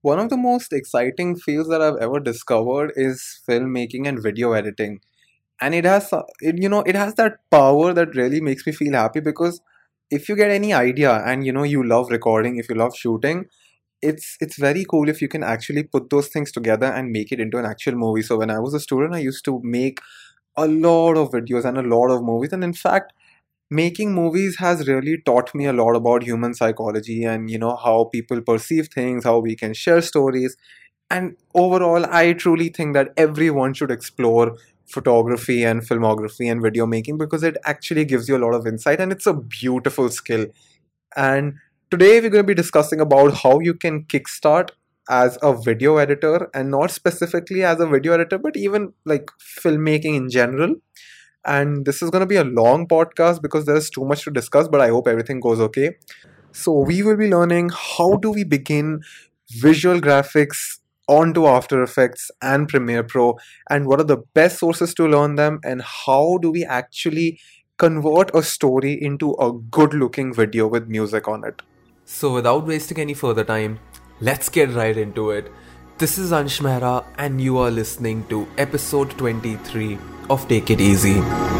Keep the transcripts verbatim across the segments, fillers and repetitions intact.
One of the most exciting fields that I've ever discovered is filmmaking and video editing. And it has, uh, it, you know, it has that power that really makes me feel happy because if you get any idea and you know you love recording, if you love shooting, it's it's very cool if you can actually put those things together and make it into an actual movie. So when I was a student, I used to make a lot of videos and a lot of movies, and in fact making movies has really taught me a lot about human psychology and you know how people perceive things, how we can share stories. And overall, I truly think that everyone should explore photography and filmography and video making because it actually gives you a lot of insight and it's a beautiful skill. And today we're going to be discussing about how you can kickstart as a video editor, and not specifically as a video editor but even like filmmaking in general. And this is going to be a long podcast because there's too much to discuss, but I hope everything goes okay. So we will be learning how do we begin visual graphics onto After Effects and Premiere Pro, and what are the best sources to learn them, and how do we actually convert a story into a good looking video with music on it. So without wasting any further time, let's get right into it. This is Ansh Mehra and you are listening to episode twenty-three of Take It Easy.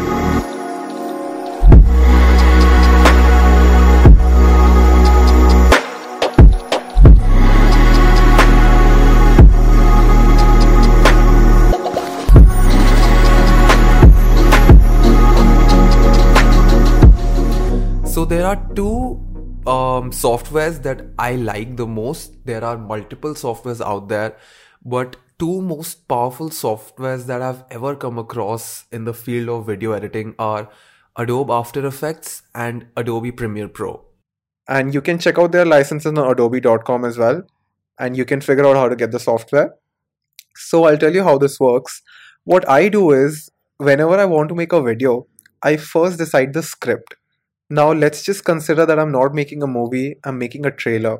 So there are two um, softwares that I like the most. There are multiple softwares out there, but two most powerful softwares that I've ever come across in the field of video editing are Adobe After Effects and Adobe Premiere Pro. And you can check out their licenses on adobe dot com as well, and you can figure out how to get the software. So I'll tell you how this works. What I do is, whenever I want to make a video, I first decide the script. Now let's just consider that I'm not making a movie, I'm making a trailer.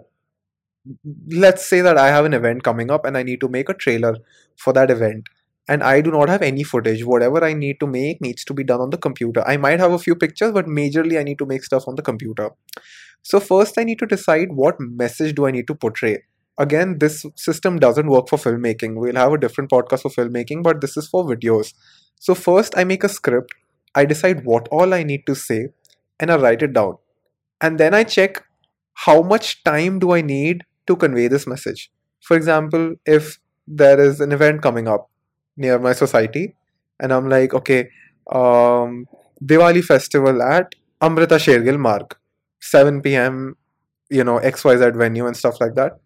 Let's say that I have an event coming up and I need to make a trailer for that event. And I do not have any footage. Whatever I need to make needs to be done on the computer. I might have a few pictures, but majorly I need to make stuff on the computer. So first I need to decide what message do I need to portray. Again, this system doesn't work for filmmaking. We'll have a different podcast for filmmaking, but this is for videos. So first I make a script. I decide what all I need to say and I write it down. And then I check how much time do I need to convey this message. For example, if there is an event coming up near my society and I'm like, okay, um, Diwali festival at Amrita Shergill Marg, seven p.m., you know, X Y Z venue and stuff like that.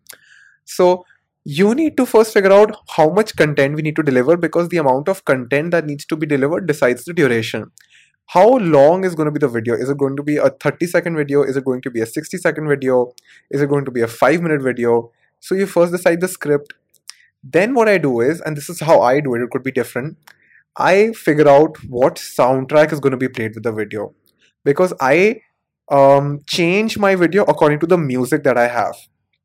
So you need to first figure out how much content we need to deliver, because the amount of content that needs to be delivered decides the duration. How long is going to be the video? Is it going to be a thirty second video? Is it going to be a sixty second video? Is it going to be a five minute video? So you first decide the script. Then what I do is, and this is how I do it, it could be different, I figure out what soundtrack is going to be played with the video, because I um, change my video according to the music that I have.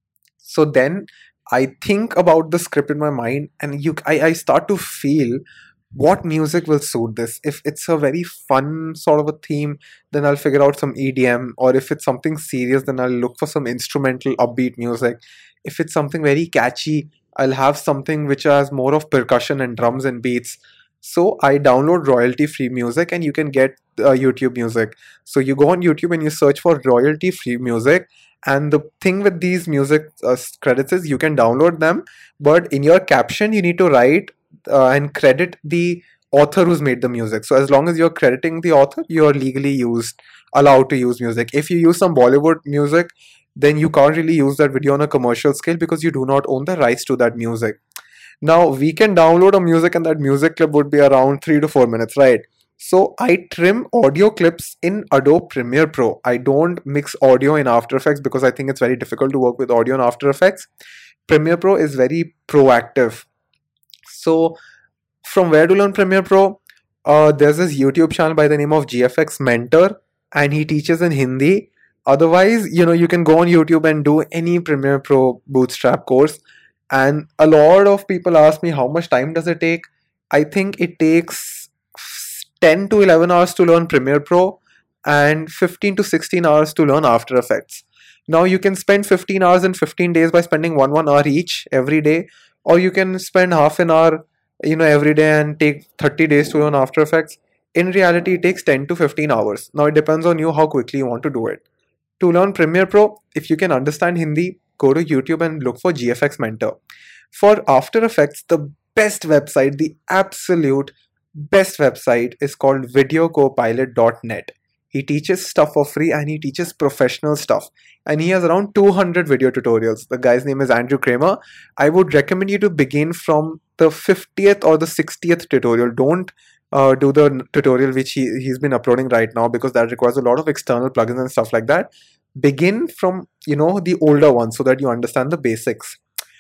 So then I think about the script in my mind, and you I, I start to feel what music will suit this. If it's a very fun sort of a theme, then I'll figure out some E D M, or if it's something serious, then I'll look for some instrumental upbeat music. If it's something very catchy, I'll have something which has more of percussion and drums and beats. So I download royalty free music, and you can get uh, YouTube music. So you go on YouTube and you search for royalty free music. And the thing with these music uh, credits is you can download them, but in your caption you need to write uh, and credit the author who's made the music. So as long as you're crediting the author, you're legally used, allowed to use music. If you use some Bollywood music, then you can't really use that video on a commercial scale because you do not own the rights to that music. Now we can download a music and that music clip would be around three to four minutes, right? So I trim audio clips in Adobe Premiere Pro. I don't mix audio in After Effects because I think it's very difficult to work with audio in After Effects. Premiere Pro is very proactive. So from where to learn Premiere Pro? Uh, there's this YouTube channel by the name of G F X Mentor, and he teaches in Hindi. Otherwise, you know, you can go on YouTube and do any Premiere Pro bootstrap course. And a lot of people ask me how much time does it take? I think it takes ten to eleven hours to learn Premiere Pro and fifteen to sixteen hours to learn After Effects. Now you can spend fifteen hours in fifteen days by spending one one hour each every day, or you can spend half an hour, you know, every day and take thirty days to learn After Effects. In reality, it takes ten to fifteen hours. Now it depends on you how quickly you want to do it. To learn Premiere Pro, if you can understand Hindi, go to YouTube and look for G F X Mentor. For After Effects, the best website, the absolute best website is called video copilot dot net. He teaches stuff for free and he teaches professional stuff. And he has around two hundred video tutorials. The guy's name is Andrew Kramer. I would recommend you to begin from the fiftieth or the sixtieth tutorial. Don't uh, do the tutorial which he, he's been uploading right now, because that requires a lot of external plugins and stuff like that. Begin from, you know, the older ones so that you understand the basics.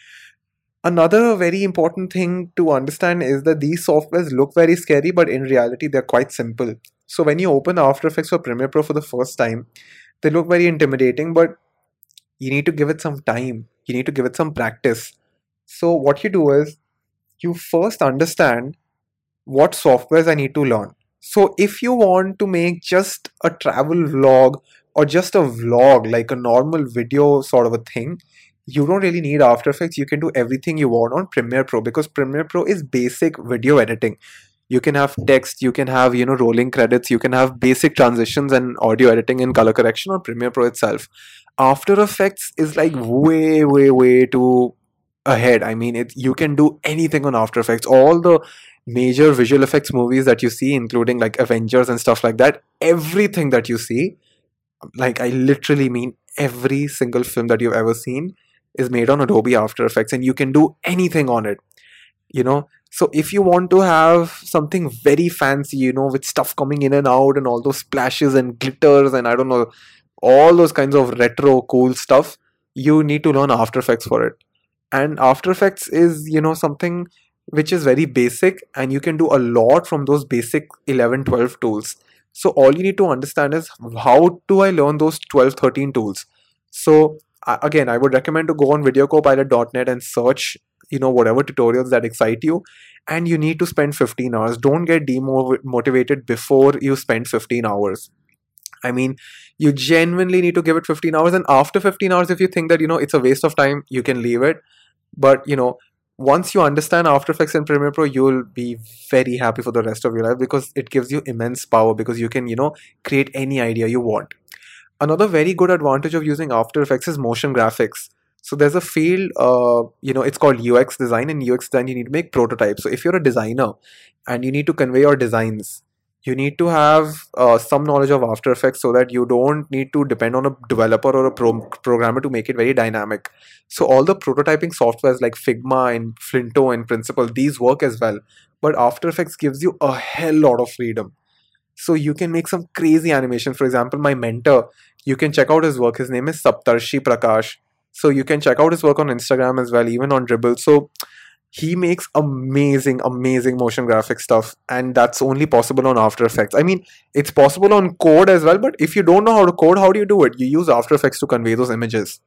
Another very important thing to understand is that these softwares look very scary, but in reality, they're quite simple. So when you open After Effects or Premiere Pro for the first time, they look very intimidating, but you need to give it some time. You need to give it some practice. So what you do is, you first understand what softwares I need to learn. So if you want to make just a travel vlog or just a vlog, like a normal video sort of a thing, you don't really need After Effects. You can do everything you want on Premiere Pro, because Premiere Pro is basic video editing. You can have text, you can have, you know, rolling credits, you can have basic transitions and audio editing and color correction on Premiere Pro itself. After Effects is like way, way, way too ahead. I mean, it, you can do anything on After Effects. All the major visual effects movies that you see, including like Avengers and stuff like that, everything that you see, like I literally mean every single film that you've ever seen, is made on Adobe After Effects, and you can do anything on it, you know. So if you want to have something very fancy, you know, with stuff coming in and out and all those splashes and glitters and I don't know, all those kinds of retro cool stuff, you need to learn After Effects for it. And After Effects is, you know, something which is very basic, and you can do a lot from those basic eleven, twelve tools. So all you need to understand is, how do I learn those twelve, thirteen tools? So again, I would recommend to go on video copilot dot net and search, you know, whatever tutorials that excite you, and you need to spend fifteen hours. Don't get demotivated before you spend fifteen hours. I mean, you genuinely need to give it fifteen hours, and after fifteen hours, if you think that, you know, it's a waste of time, you can leave it. But, you know, once you understand After Effects and Premiere Pro, you'll be very happy for the rest of your life, because it gives you immense power, because you can, you know, create any idea you want. Another very good advantage of using After Effects is motion graphics. So there's a field, uh, you know, it's called U X design. In U X design, you need to make prototypes. So if you're a designer and you need to convey your designs, you need to have uh, some knowledge of After Effects, so that you don't need to depend on a developer or a pro programmer to make it very dynamic. So all the prototyping softwares like Figma and Flinto and Principle, these work as well. But After Effects gives you a hell lot of freedom. So you can make some crazy animation. For example, my mentor, you can check out his work. His name is Saptarshi Prakash. So you can check out his work on Instagram as well, even on Dribbble. So he makes amazing, amazing motion graphic stuff, and that's only possible on After Effects. I mean, it's possible on code as well, but if you don't know how to code, how do you do it? You use After Effects to convey those images.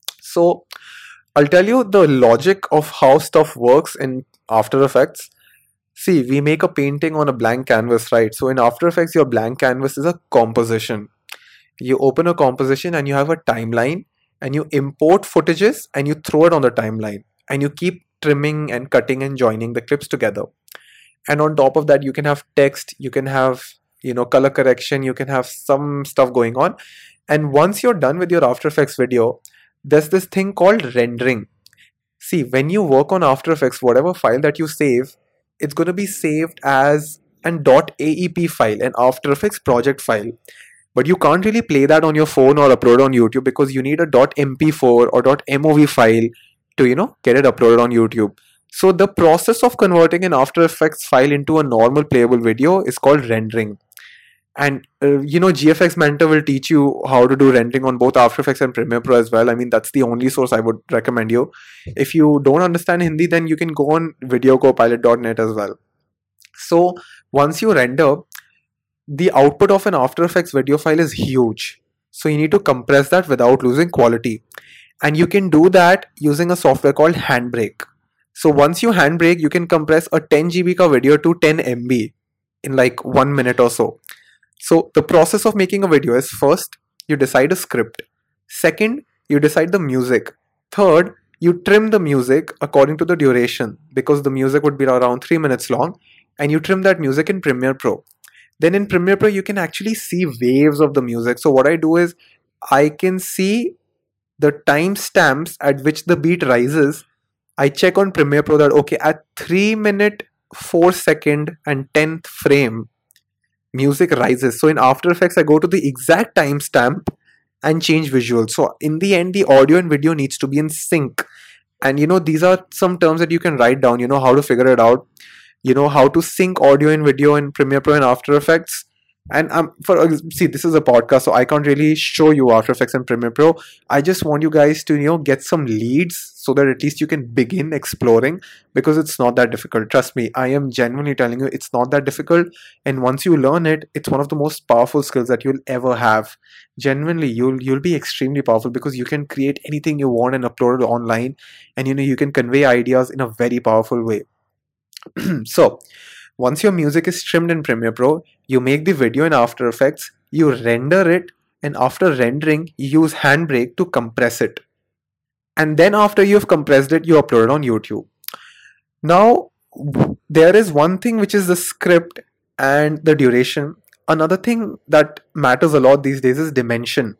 So I'll tell you the logic of how stuff works in After Effects. See, we make a painting on a blank canvas, right? So in After Effects, your blank canvas is a composition. You open a composition and you have a timeline, and you import footages and you throw it on the timeline, and you keep trimming and cutting and joining the clips together. And on top of that, you can have text, you can have, you know, color correction, you can have some stuff going on. And once you're done with your After Effects video, there's this thing called rendering. See, when you work on After Effects, whatever file that you save, it's going to be saved as an .aep file, an After Effects project file. But you can't really play that on your phone or upload on YouTube, because you need a .m p four or .mov file to, you know, get it uploaded on YouTube. So the process of converting an After Effects file into a normal playable video is called rendering. And, uh, you know, G F X Mentor will teach you how to do rendering on both After Effects and Premiere Pro as well. I mean, that's the only source I would recommend you. If you don't understand Hindi, then you can go on video copilot dot net as well. So once you render, the output of an After Effects video file is huge. So you need to compress that without losing quality. And you can do that using a software called Handbrake. So once you Handbrake, you can compress a ten G B ka video to ten M B in like one minute or so. So the process of making a video is, first, you decide a script. Second, you decide the music. Third, you trim the music according to the duration, because the music would be around three minutes long, and you trim that music in Premiere Pro. Then in Premiere Pro, you can actually see waves of the music. So what I do is I can see the timestamps at which the beat rises. I check on Premiere Pro that, okay, at three minute, four second and tenth frame, music rises. So in After Effects, I go to the exact timestamp and change visuals. So in the end, the audio and video needs to be in sync. And you know, these are some terms that you can write down, you know, how to figure it out, you know, how to sync audio and video in Premiere Pro and After Effects. And um, for see, this is a podcast, so I can't really show you After Effects and Premiere Pro. I just want you guys to, you know, get some leads so that at least you can begin exploring, because it's not that difficult. Trust me, I am genuinely telling you, it's not that difficult. And once you learn it, it's one of the most powerful skills that you'll ever have. Genuinely, you'll you'll be extremely powerful, because you can create anything you want and upload it online, and you know, you can convey ideas in a very powerful way. So once your music is trimmed in Premiere Pro, you make the video in After Effects, you render it, and after rendering, you use Handbrake to compress it. And then after you've compressed it, you upload it on YouTube. Now, there is one thing which is the script and the duration. Another thing that matters a lot these days is dimension.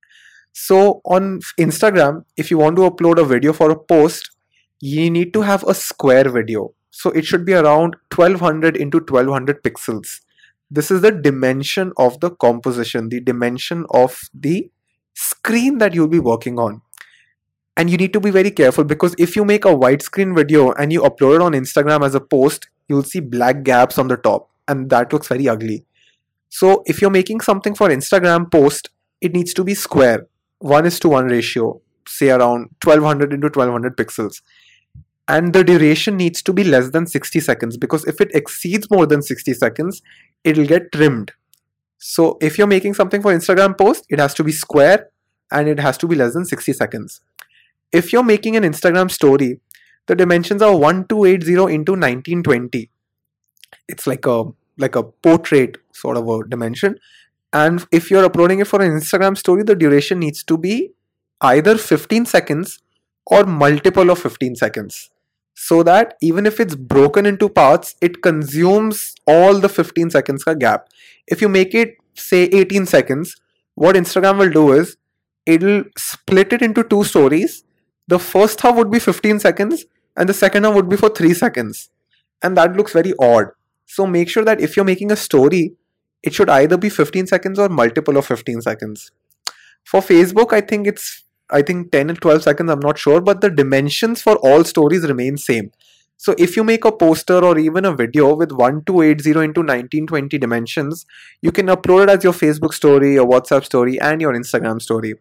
So on Instagram, if you want to upload a video for a post, you need to have a square video. So it should be around twelve hundred into twelve hundred pixels. This is the dimension of the composition, the dimension of the screen that you'll be working on. And you need to be very careful, because if you make a widescreen video and you upload it on Instagram as a post, you'll see black gaps on the top, and that looks very ugly. So if you're making something for Instagram post, it needs to be square, one is to one ratio, say around twelve hundred into twelve hundred pixels. And the duration needs to be less than sixty seconds, because if it exceeds more than sixty seconds, it'll get trimmed. So if you're making something for Instagram post, it has to be square and it has to be less than sixty seconds. If you're making an Instagram story, the dimensions are twelve eighty into nineteen twenty. It's like a like a portrait sort of a dimension. And if you're uploading it for an Instagram story, the duration needs to be either fifteen seconds or multiple of fifteen seconds. So that even if it's broken into parts, it consumes all the fifteen seconds ka gap. If you make it say eighteen seconds, what Instagram will do is it'll split it into two stories. The first half would be fifteen seconds and the second half would be for three seconds. And that looks very odd. So make sure that if you're making a story, it should either be fifteen seconds or multiple of fifteen seconds. For Facebook, I think it's I think ten and twelve seconds, I'm not sure, but the dimensions for all stories remain same. So if you make a poster or even a video with twelve eighty into nineteen twenty dimensions, you can upload it as your Facebook story, your WhatsApp story, and your Instagram story.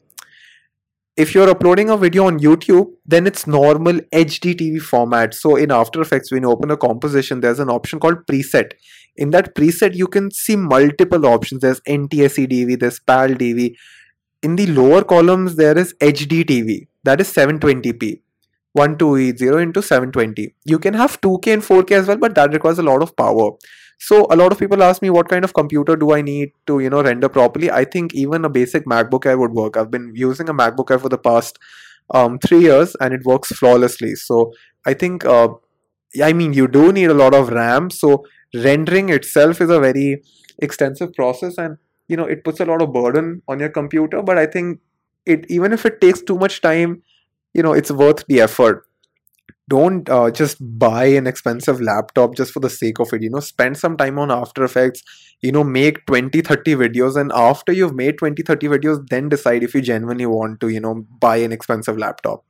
If you're uploading a video on YouTube, then it's normal H D T V format. So in After Effects, when you open a composition, there's an option called preset. In that preset, you can see multiple options. There's N T S C D V, there's P A L D V. In the lower columns, there is H D T V, that is seven twenty p, twelve eighty into seven twenty. You can have two K and four K as well, but that requires a lot of power. So a lot of people ask me, what kind of computer do I need to, you know, render properly? I think even a basic MacBook Air would work. I've been using a MacBook Air for the past um, three years and it works flawlessly. So I think, uh, I mean, you do need a lot of RAM. So rendering itself is a very extensive process, and you know, it puts a lot of burden on your computer, but I think it, even if it takes too much time, you know, it's worth the effort. Don't uh, just buy an expensive laptop just for the sake of it. You know, spend some time on After Effects, you know, make twenty, thirty videos, and after you've made twenty, thirty videos, then decide if you genuinely want to, you know, buy an expensive laptop.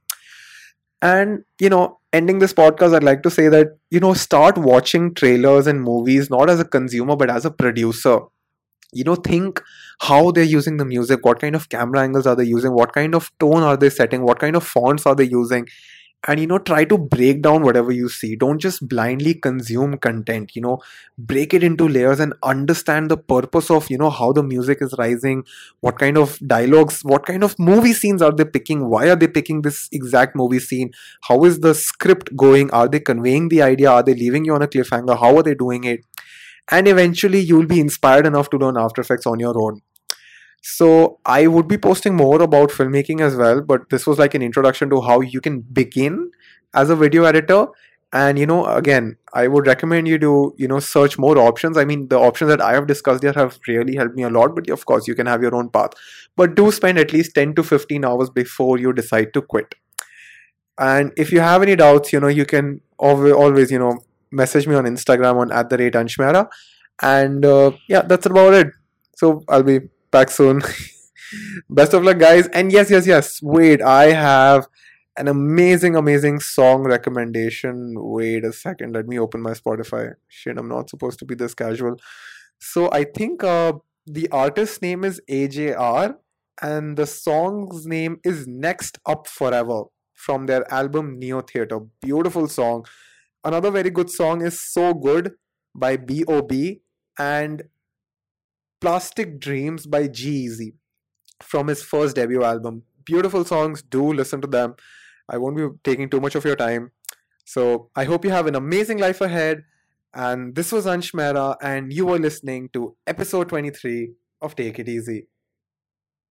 And, you know, ending this podcast, I'd like to say that, you know, start watching trailers and movies, not as a consumer, but as a producer. You know, think how they're using the music, what kind of camera angles are they using, what kind of tone are they setting, what kind of fonts are they using, and you know, try to break down whatever you see. Don't just blindly consume content. You know, break it into layers and understand the purpose of, you know, how the music is rising, what kind of dialogues, what kind of movie scenes are they picking, why are they picking this exact movie scene, how is the script going, are they conveying the idea, are they leaving you on a cliffhanger, how are they doing it. And eventually you'll be inspired enough to learn After Effects on your own. So I would be posting more about filmmaking as well, but this was like an introduction to how you can begin as a video editor. And you know, again, I would recommend you to, you know, search more options. I mean, the options that I have discussed here have really helped me a lot, but of course, you can have your own path. But do spend at least ten to fifteen hours before you decide to quit. And if you have any doubts, you know, you can always, always you know, message me on Instagram on at the rate Anshmera. And uh, yeah, that's about it. So I'll be back soon. Best of luck, guys. And yes, yes, yes. Wait, I have an amazing, amazing song recommendation. Wait a second. Let me open my Spotify. Shit, I'm not supposed to be this casual. So I think uh, the artist's name is A J R, and the song's name is Next Up Forever from their album Neo Theater. Beautiful song. Another very good song is So Good by B O B and Plastic Dreams by G-Eazy from his first debut album. Beautiful songs. Do listen to them. I won't be taking too much of your time. So I hope you have an amazing life ahead. And this was Ansh Mehra, and you were listening to episode twenty-three of Take It Easy.